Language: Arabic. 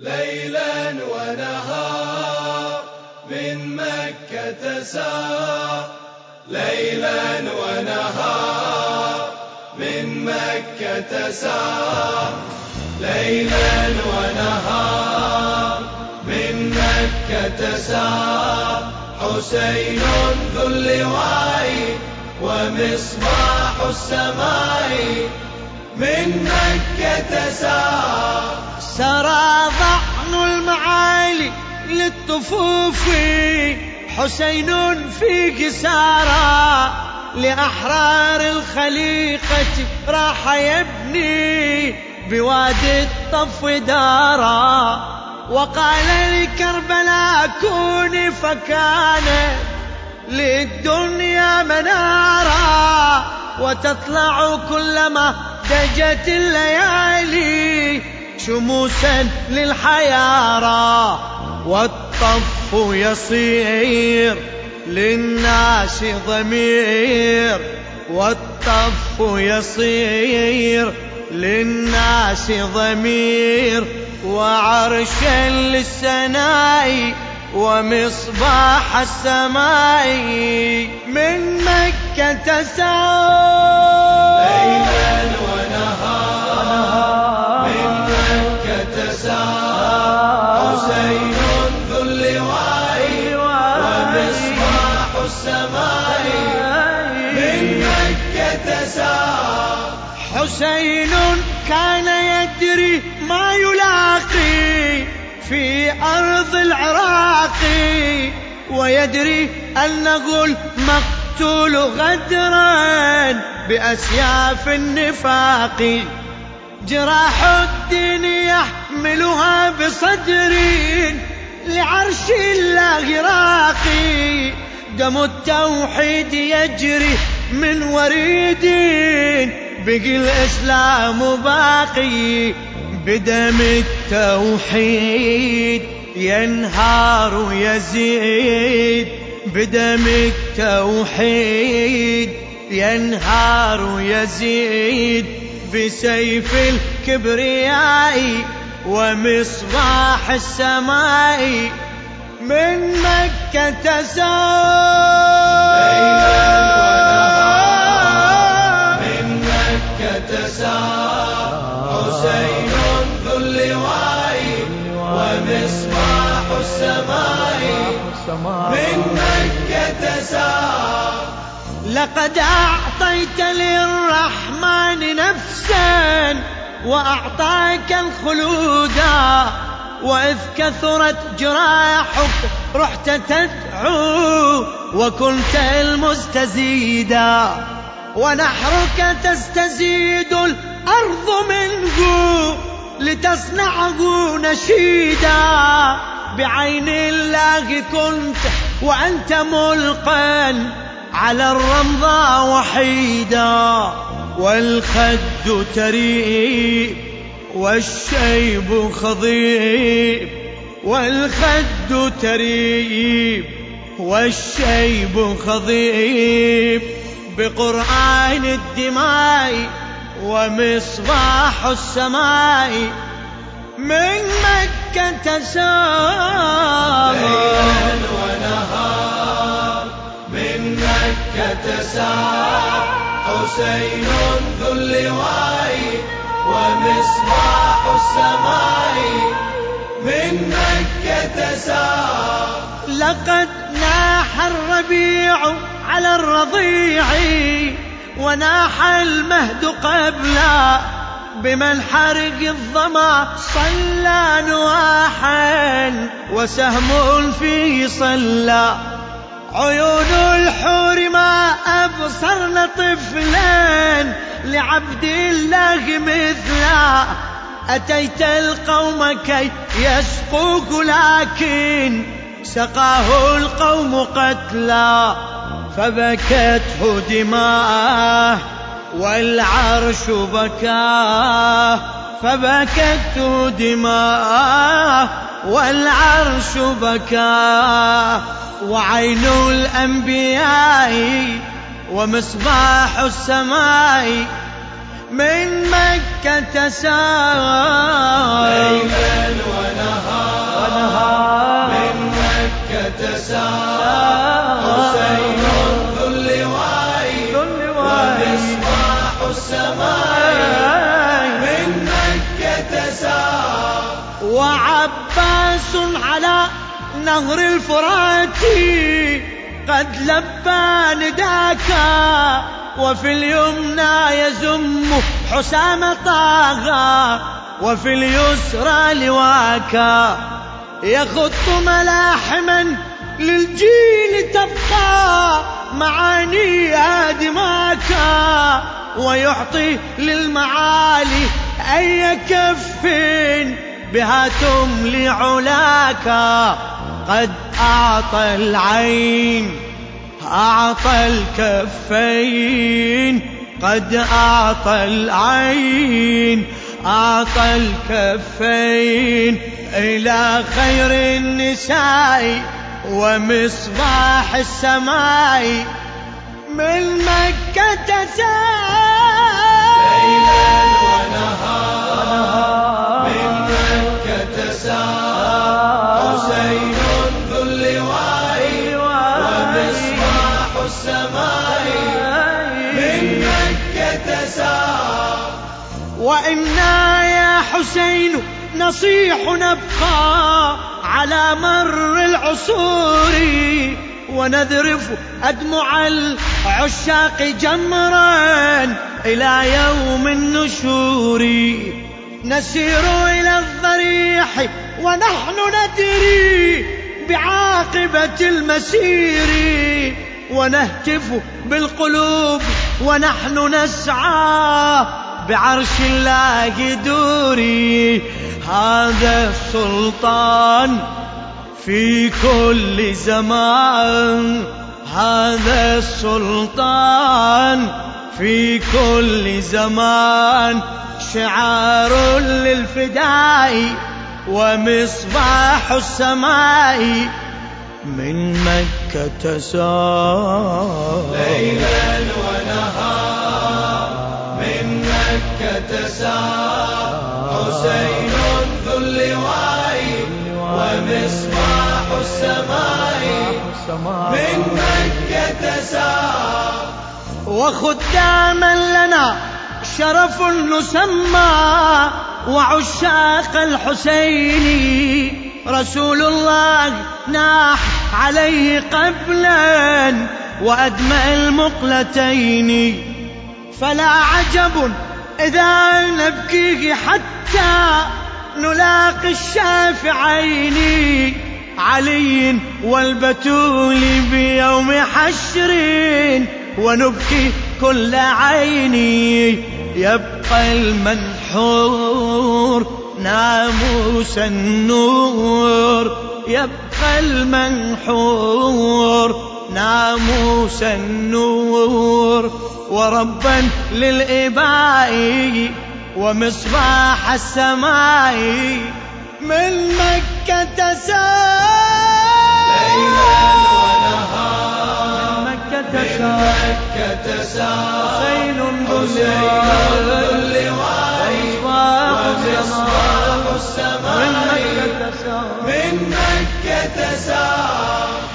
ليلا ونهار من مكة سار، ليلا ونهار من مكة سار، ليلا ونهار من مكة سار. حسين ذو اللواء ومصباح السماء من مكة سار. سرى ضعن المعالي للطفوف، حسين في قسارى لأحرار الخليقة راح يبني بوادي الطف دارا. وقال لكربلاء كوني فكانت للدنيا منارا، وتطلع كلما دجت الليالي شموسا للحيارى. والطف يصير للناس ضمير، والطف يصير للناس ضمير. وعرشا للسناء ومصباح السماء من مكة سار. ليلا ونهار من مكة سار. حسين ذو اللواء ومصباح السماء من مكة سار. حسين كان يدري ما يلاقي في أرض العراق، ويدري أنه المقتول غدرا بأسياف النفاق. جراح الدين يحملها بصدر لعرش الله راقي. دم التوحيد يجري من وريد بقي الإسلام باقي. بدم التوحيد ينهار يزيد، بدم التوحيد ينهار يزيد. بسيف الكبرياء ومصباح السماء من مكة سار. ليلا ونهار من مكة سار. حسين ذو اللواء ومصباح السماء من مكة سار. لقد أعطيت للرحمن نفسا وأعطاك الخلودا، وإذ كثرت جراحك رحت تدعو وكنت المستزيدا. ونحرك تستزيد الأرض منه لتصنعه نشيدا. بعين الله كنت وأنت ملقا على الرمضاء وحيدا. والخد تريب والشيب خضيب، والخد تريب والشيب خضيب. بقرآن الدماء ومصباح السماء من مكة سار. ليلا ونهار من مكة سار. حسين ذو اللواء ومصباح السماء من مكة سار. لقد ناح الربيع على الرضيع وناح المهد قبلا، بمنحرق الظما صلى نواحا وسهم فيه صلى. عيون الحور ما أبصرن طفلا لعبد الله مثلا. أتيت القوم كي يسقوك لكن سقاه القوم قتلا. فبكته دماءه والعرش بكاه، فبكته دماءه والعرش بكاه. وعين الأنبياء ومصباح السماء من مكة سار. ليلا ونهارا سار حسين ذو اللواء ومصباح السماء من مكة سار. وعباس على نهر الفرات قد لبى نداك، وفي اليمنى يزم حسام طه، وفي اليسرى لواك يخط ملاحما للجيل تبقى معانيها دماك، ويعطي للمعالي أي كف بها تملي علاك. قد أعطى العين أعطى الكفين، قد أعطى العين أعطى الكفين إلى خير النساء ومصباح السماء من مكة سار. ليلا ونهار من مكة سار حسين ذو اللواء ومصباح السماء من مكة سار. وإنا يا حسين نصيح نبقى على مر العصور، ونذرف أدمع العشاق جمرا إلى يوم النشور. نسير إلى الضريح ونحن ندري بعاقبة المسير، ونهتف بالقلوب ونحن نسعى بعرش الله دوري. هذا السلطان في كل زمان، هذا السلطان في كل زمان، شعار للفداء ومصباح السماء من مكة سار. ليلا ونهار من مكة سار حسين ذو اللواء ومصباح السماء من مكة سار. وخداما لنا شرف نسمى وعشاق الحسين، رسول الله ناح عليه قبلا وأدمى المقلتين. فلا عجب إذا نبكيه حتى نلاقي الشافعين، علي والبتول بيوم حشر، ونبكي كل عيني. يبقى المنحور ناموس النور، يبقى المنحور ناموس النور، وربا للإباء ومصباح السماء من مكة سار. ليلا ونهار من مكة من سار مكة سار حسين ذو اللواء ومصباح السماء من مكة سار من مكة سار.